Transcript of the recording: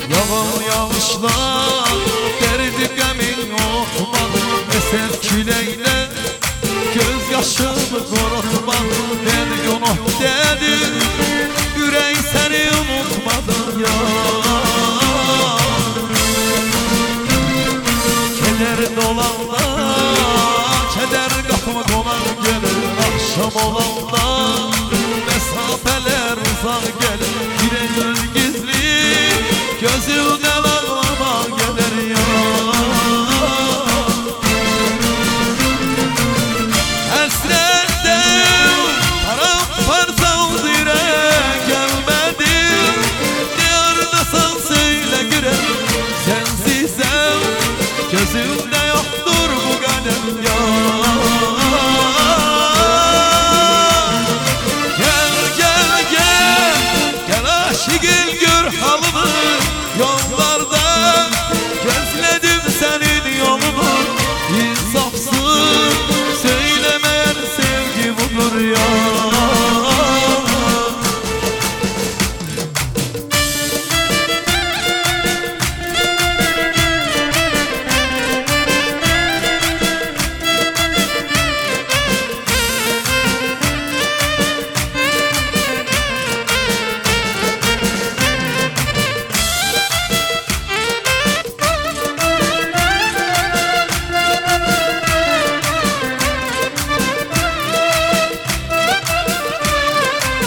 Yağan yağışlar derdi qəmin oxumadı. Eser küleyle göz yaşımı korutma. Ben günah dedim, yüreği seni unutmadım ya. Keder dolanda, keder kapıma konar gelir. Akşam olanda mesafeler uzak gelir. Yüreğin gizli, gözümden